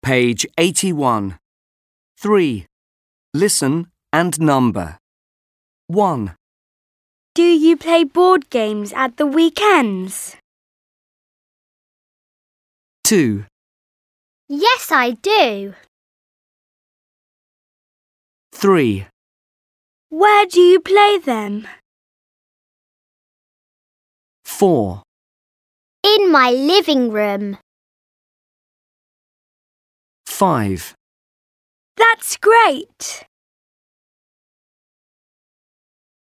Page 81. 3. Listen and number. 1, Do you play board games at the weekends? 2, Yes, I do. 3, Where do you play them? 4, In my living room. 5. That's great!